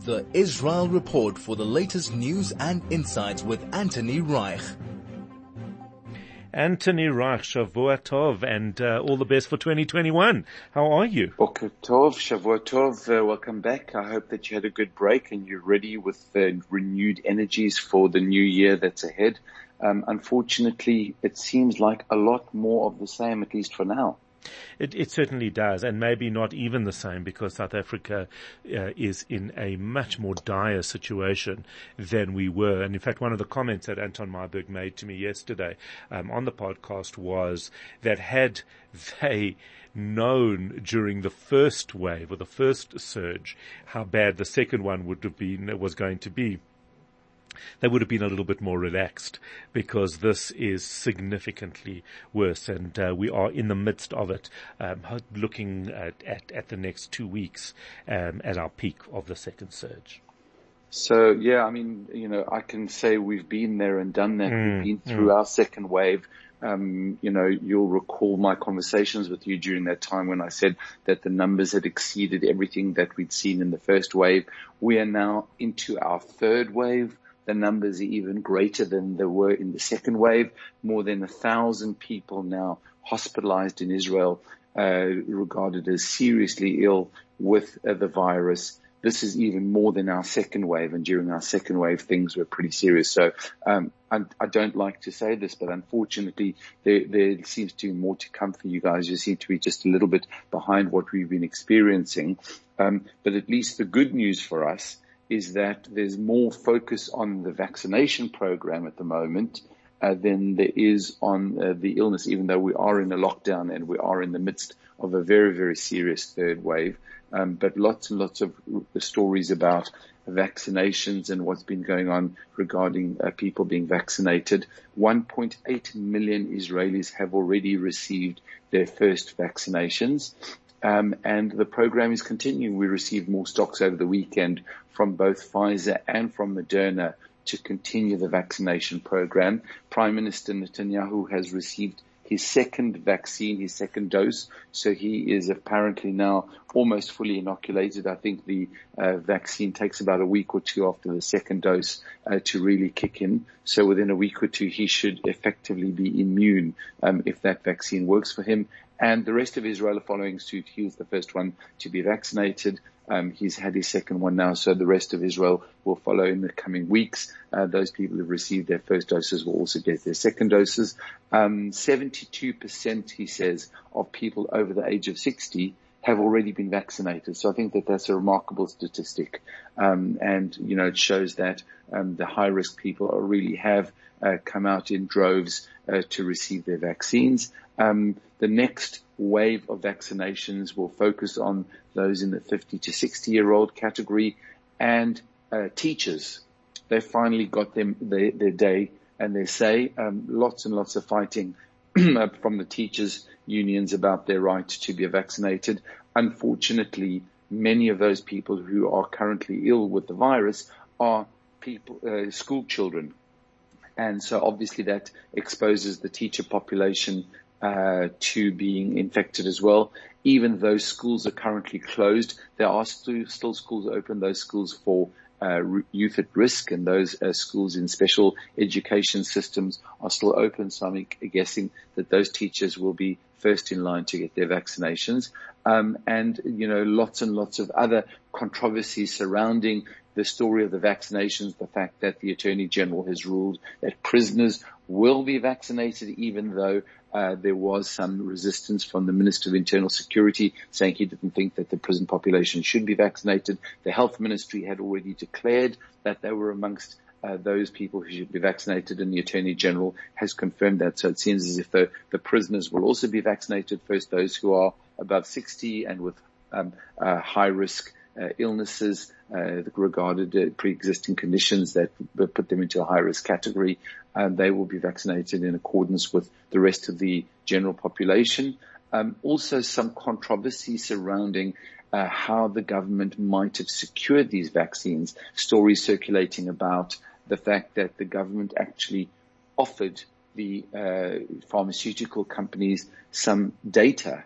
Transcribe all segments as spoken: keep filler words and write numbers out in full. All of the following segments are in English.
The Israel Report for the latest news and insights with Anthony Reich. Anthony Reich, Shavua Tov, and uh, all the best for twenty twenty-one. How are you? Boker Tov, Shavua Tov, uh, welcome back. I hope that you had a good break and you're ready with uh, renewed energies for the new year that's ahead. Um, unfortunately, it seems like a lot more of the same, at least for now. It, it certainly does, and maybe not even the same, because South Africa uh, is in a much more dire situation than we were. And in fact, one of the comments that Anton Marburg made to me yesterday um, on the podcast was that had they known during the first wave or the first surge how bad the second one would have been, was going to be, they would have been a little bit more relaxed, because this is significantly worse, and uh, we are in the midst of it, um, looking at, at, at the next two weeks um, at our peak of the second surge. So, yeah, I mean, you know, I can say we've been there and done that. Mm, we've been through mm. our second wave. Um, you know, you'll recall my conversations with you during that time when I said that the numbers had exceeded everything that we'd seen in the first wave. We are now into our third wave. The numbers are even greater than they were in the second wave. More than a thousand people now hospitalized in Israel, uh, regarded as seriously ill with uh, the virus. This is even more than our second wave, and during our second wave, things were pretty serious. So, um, I, I don't like to say this, but unfortunately, there, there seems to be more to come for you guys. You seem to be just a little bit behind what we've been experiencing. Um, but at least the good news for us is that there's more focus on the vaccination program at the moment uh, than there is on uh, the illness, even though we are in a lockdown and we are in the midst of a very, very serious third wave. Um, but lots and lots of stories about vaccinations and what's been going on regarding uh, people being vaccinated. one point eight million Israelis have already received their first vaccinations. Um, and the program is continuing. We received more stocks over the weekend from both Pfizer and from Moderna to continue the vaccination program. Prime Minister Netanyahu has received his second vaccine, his second dose. So he is apparently now almost fully inoculated. I think the uh, vaccine takes about a week or two after the second dose uh, to really kick in. So within a week or two, he should effectively be immune um, if that vaccine works for him. And the rest of Israel are following suit. He was the first one to be vaccinated. Um, he's had his second one now, so the rest of Israel will follow in the coming weeks. Uh, those people who have received their first doses will also get their second doses. Um, seventy-two percent, he says, of people over the age of sixty have already been vaccinated. So I think that that's a remarkable statistic. Um, and, you know, it shows that um, the high-risk people are really have uh, come out in droves uh, to receive their vaccines. Um, the next wave of vaccinations will focus on those in the fifty to sixty year old category, and uh, teachers. They finally got them their, their day and their say. Um, lots and lots of fighting from the teachers' unions about their right to be vaccinated. Unfortunately, many of those people who are currently ill with the virus are people, uh, school children. And so obviously that exposes the teacher population Uh, to being infected as well. Even though schools are currently closed, there are st- still schools open, those schools for uh, youth at risk, and those uh, schools in special education systems are still open. So I'm guessing that those teachers will be first in line to get their vaccinations. Um, and, you know, lots and lots of other controversies surrounding the story of the vaccinations, the fact that the Attorney General has ruled that prisoners will be vaccinated, even though uh, there was some resistance from the Minister of Internal Security saying he didn't think that the prison population should be vaccinated. The Health Ministry had already declared that they were amongst uh, those people who should be vaccinated, and the Attorney General has confirmed that. So it seems as if the, the prisoners will also be vaccinated, first those who are above sixty and with um, uh, high risk Uh, illnesses, uh, regarded uh, pre-existing conditions that put them into a high-risk category, and they will be vaccinated in accordance with the rest of the general population. Um, also, some controversy surrounding uh, how the government might have secured these vaccines. Stories circulating about the fact that the government actually offered the uh, pharmaceutical companies some data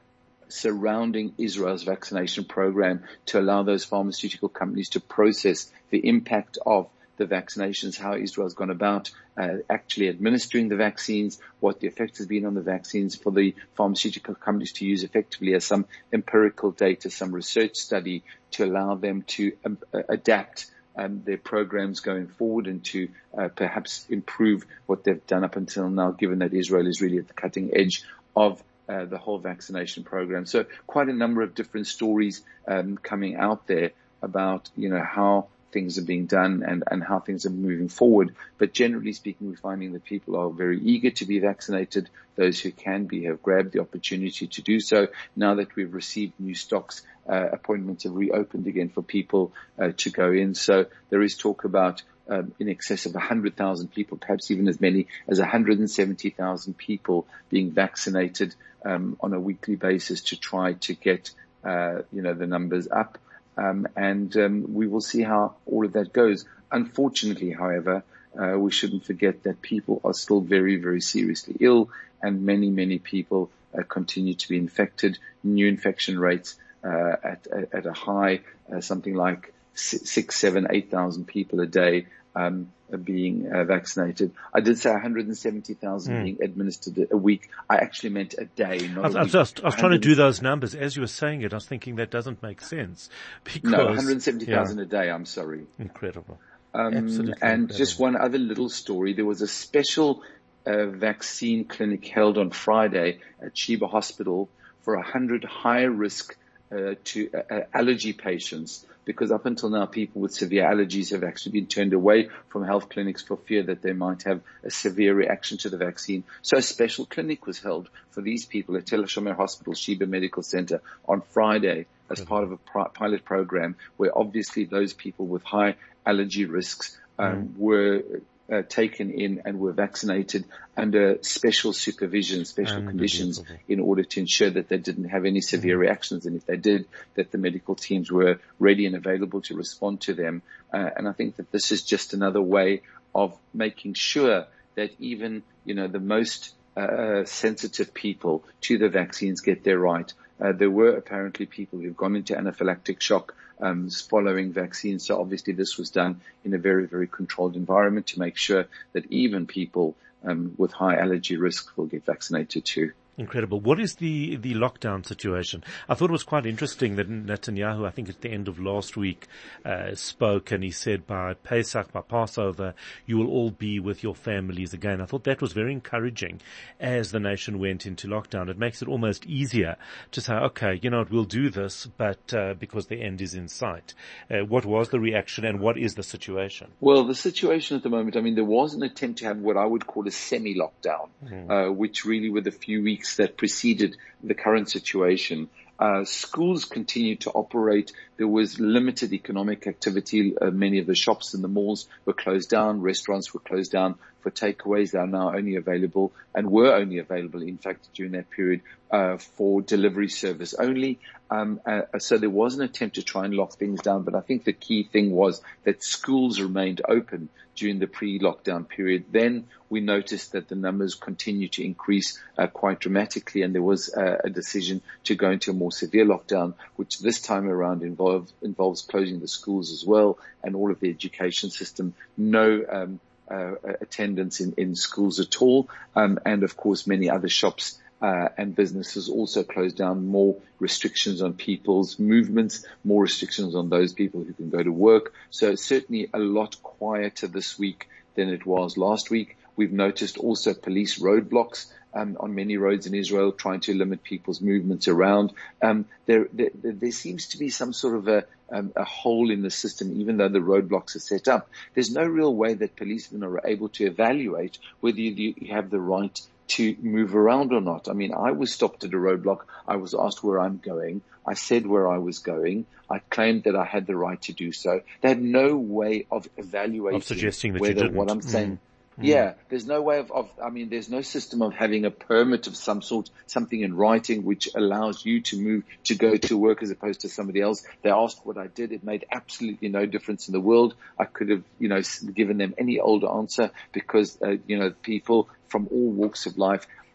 surrounding Israel's vaccination program to allow those pharmaceutical companies to process the impact of the vaccinations, how Israel's gone about uh, actually administering the vaccines, what the effect has been on the vaccines for the pharmaceutical companies to use effectively as some empirical data, some research study to allow them to um, adapt um, their programs going forward and to uh, perhaps improve what they've done up until now, given that Israel is really at the cutting edge of uh, the whole vaccination program. So quite a number of different stories um, coming out there about, you know, how things are being done and, and how things are moving forward. But generally speaking, we're finding that people are very eager to be vaccinated. Those who can be have grabbed the opportunity to do so. Now that we've received new stocks, uh, appointments have reopened again for people uh, to go in. So there is talk about um, in excess of one hundred thousand people, perhaps even as many as one hundred seventy thousand people being vaccinated um, on a weekly basis to try to get, uh, you know, the numbers up. Um, and um, we will see how all of that goes. Unfortunately, however, uh, we shouldn't forget that people are still very, very seriously ill, and many, many people uh, continue to be infected. New infection rates uh, at, at a high, uh, something like six, seven, eight thousand people a day um, are being uh, vaccinated. I did say one hundred seventy thousand mm. being administered a week. I actually meant a day, not I was, a week. I was, I was trying to do those numbers. As you were saying it, I was thinking that doesn't make sense. Because, no, one hundred seventy thousand yeah. a day, I'm sorry. Incredible. Um, Absolutely and incredible. Just one other little story. There was a special uh, vaccine clinic held on Friday at Sheba Hospital for one hundred high-risk uh, to uh, allergy patients, because up until now, people with severe allergies have actually been turned away from health clinics for fear that they might have a severe reaction to the vaccine. So a special clinic was held for these people at Tel HaShomer Hospital, Sheba Medical Center on Friday as part of a pilot program where obviously those people with high allergy risks um, mm. were uh, taken in and were vaccinated under special supervision, special conditions in order to ensure that they didn't have any severe reactions. And if they did, that the medical teams were ready and available to respond to them. Uh, and I think that this is just another way of making sure that even, you know, the most uh, sensitive people to the vaccines get their right. Uh, there were apparently people who've gone into anaphylactic shock um, following vaccines. So obviously this was done in a very, very controlled environment to make sure that even people um, with high allergy risk will get vaccinated too. Incredible. What is the, the lockdown situation? I thought it was quite interesting that Netanyahu, I think at the end of last week, uh, spoke and he said by Pesach, by Passover, you will all be with your families again. I thought that was very encouraging as the nation went into lockdown. It makes it almost easier to say, okay, you know what, we'll do this, but uh, because the end is in sight. Uh, what was the reaction and what is the situation? Well, the situation at the moment, I mean, there was an attempt to have what I would call a semi-lockdown, mm. uh, which really were the few weeks that preceded the current situation. Uh, schools continued to operate. There was limited economic activity. Uh, many of the shops and the malls were closed down. Restaurants were closed down for takeaways. They are now only available and were only available, in fact, during that period, uh, for delivery service only. Um, uh, so there was an attempt to try and lock things down, but I think the key thing was that schools remained open during the pre-lockdown period. Then we noticed that the numbers continued to increase uh, quite dramatically, and there was uh, a decision to go into a more severe lockdown, which this time around involves involves closing the schools as well and all of the education system. No um, uh, attendance in, in schools at all, um, and of course many other shops Uh, and businesses also closed down. More restrictions on people's movements, more restrictions on those people who can go to work. So certainly a lot quieter this week than it was last week. We've noticed also police roadblocks um, on many roads in Israel, trying to limit people's movements around. Um, there, there, there seems to be some sort of a, um, a hole in the system, even though the roadblocks are set up. There's no real way that policemen are able to evaluate whether you, you have the right to move around or not. I mean, I was stopped at a roadblock. I was asked where I'm going. I said where I was going. I claimed that I had the right to do so. They had no way of evaluating of suggesting that whether you didn't. what I'm saying. Mm. Yeah, there's no way of, of, I mean, there's no system of having a permit of some sort, something in writing which allows you to move, to go to work as opposed to somebody else. They asked what I did. It made absolutely no difference in the world. I could have, you know, given them any old answer because, uh, you know, people from all walks of life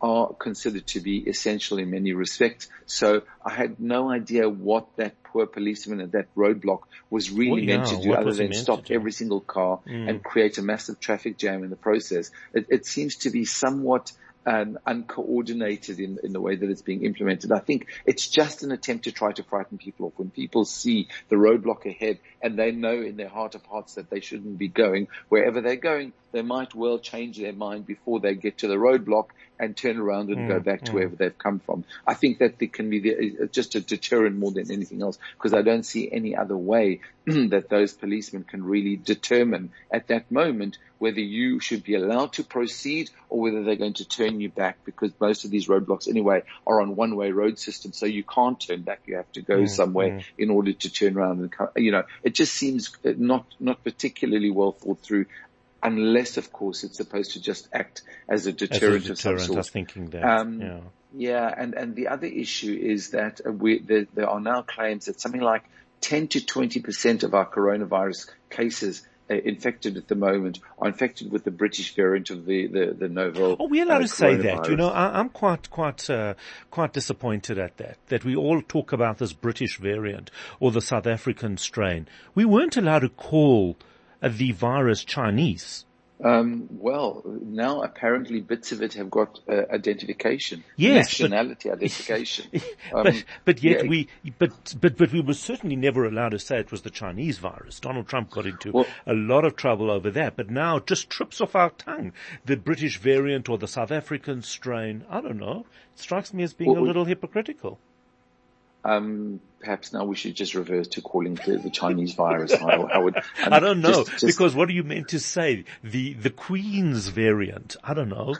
are considered to be essential in many respects. So I had no idea what that poor policeman at that roadblock was really well, yeah, meant to do, other than stop every single car mm. and create a massive traffic jam in the process. It, it seems to be somewhat Um, uncoordinated in, in the way that it's being implemented. I think it's just an attempt to try to frighten people off. When people see the roadblock ahead and they know in their heart of hearts that they shouldn't be going wherever they're going, they might well change their mind before they get to the roadblock and turn around and mm, go back to mm. wherever they've come from. I think that there can be the, just a deterrent more than anything else, because I don't see any other way that those policemen can really determine at that moment whether you should be allowed to proceed or whether they're going to turn you back, because most of these roadblocks anyway are on one-way road systems, so you can't turn back. You have to go mm, somewhere mm. in order to turn around and come. You know, it just seems not not particularly well thought through. Unless, of course, it's supposed to just act as a deterrent, as a deterrent of some sort. I was thinking that. Um, yeah. yeah, and, and the other issue is that we, there, there are now claims that something like ten to twenty percent of our coronavirus cases uh, infected at the moment are infected with the British variant of the, the, the novel. Are we allowed uh, to say that? You know, I, I'm quite, quite, uh, quite disappointed at that, that we all talk about this British variant or the South African strain. We weren't allowed to call Uh, the virus Chinese. Um, well, now apparently bits of it have got uh, identification, yes, nationality but, identification. Um, but, but yet yeah. we, but, but, but we were certainly never allowed to say it was the Chinese virus. Donald Trump got into well, a lot of trouble over that, but now it just trips off our tongue. The British variant or the South African strain, I don't know. It strikes me as being well, a little hypocritical. Um, perhaps now we should just reverse to calling the, the Chinese virus. I, I would. I don't know, just, just because what are you meant to say? The the Queen's variant? I don't know.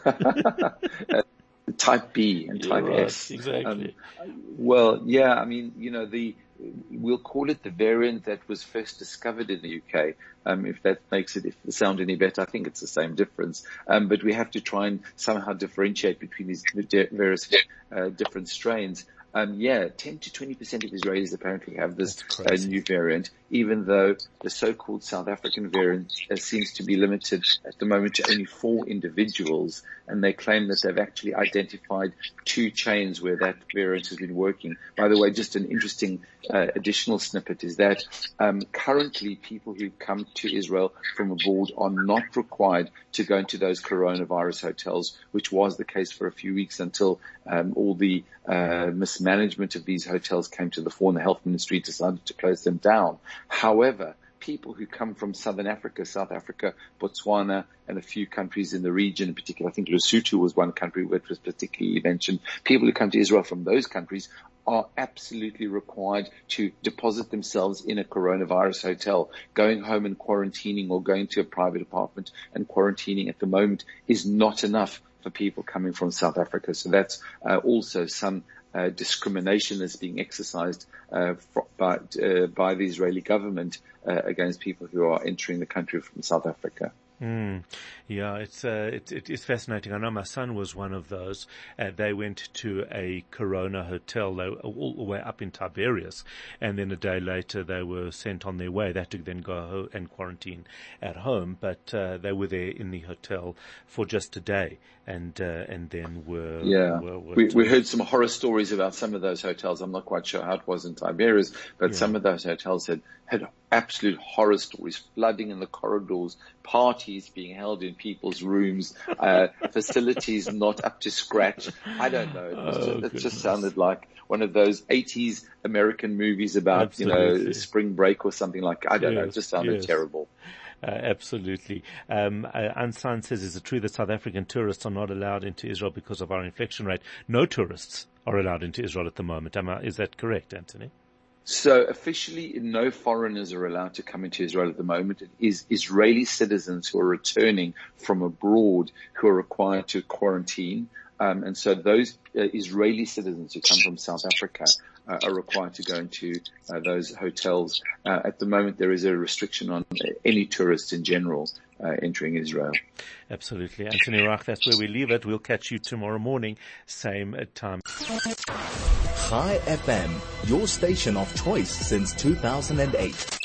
uh, type B and type right, S. Exactly. Um, well, yeah. I mean, you know, the we'll call it the variant that was first discovered in the U K. Um, if that makes it if it sound any better, I think it's the same difference. Um, but we have to try and somehow differentiate between these various uh, different strains. Um, yeah, ten to twenty percent of Israelis apparently have this uh, new variant, even though the so-called South African variant uh, seems to be limited at the moment to only four individuals, and they claim that they've actually identified two chains where that variant has been working. By the way, just an interesting uh, additional snippet is that um, currently people who come to Israel from abroad are not required to go into those coronavirus hotels, which was the case for a few weeks until um, all the uh, mismanagement of these hotels came to the fore and the health ministry decided to close them down. However, people who come from Southern Africa, South Africa, Botswana, and a few countries in the region in particular, I think Lesotho was one country which was particularly mentioned, people who come to Israel from those countries are absolutely required to deposit themselves in a coronavirus hotel. Going home and quarantining or going to a private apartment and quarantining at the moment is not enough for people coming from South Africa. So that's uh, also some uh, discrimination that's being exercised uh, for, by, uh, by the Israeli government uh, against people who are entering the country from South Africa. Mm. Yeah, it's uh, it, it is fascinating. I know my son was one of those. Uh, they went to a Corona hotel. They were all the way up in Tiberias, and then a day later they were sent on their way. They had to then go ho- and quarantine at home, but uh, they were there in the hotel for just a day, and uh, and then were yeah. Were, were we, we heard some horror stories about some of those hotels. I'm not quite sure how it was in Tiberias, but yeah. some of those hotels had had absolute horror stories, flooding in the corridors, parties being held in people's rooms, uh, facilities not up to scratch. I don't know. It, was oh, just, it just sounded like one of those eighties American movies about, absolutely. you know, spring break or something like that. I don't yes, know. It just sounded yes. terrible. Uh, absolutely. Um, uh, Ansan says, is it true that South African tourists are not allowed into Israel because of our infection rate? No tourists are allowed into Israel at the moment. Am I, is that correct, Anthony? So officially, no foreigners are allowed to come into Israel at the moment. It is Israeli citizens who are returning from abroad who are required to quarantine. Um, and so those uh, Israeli citizens who come from South Africa uh, are required to go into uh, those hotels. Uh, at the moment, there is a restriction on any tourists in general uh, entering Israel. Absolutely. Anthony Rach, that's where we leave it. We'll catch you tomorrow morning, same time. Chai F M, your station of choice since two thousand eight.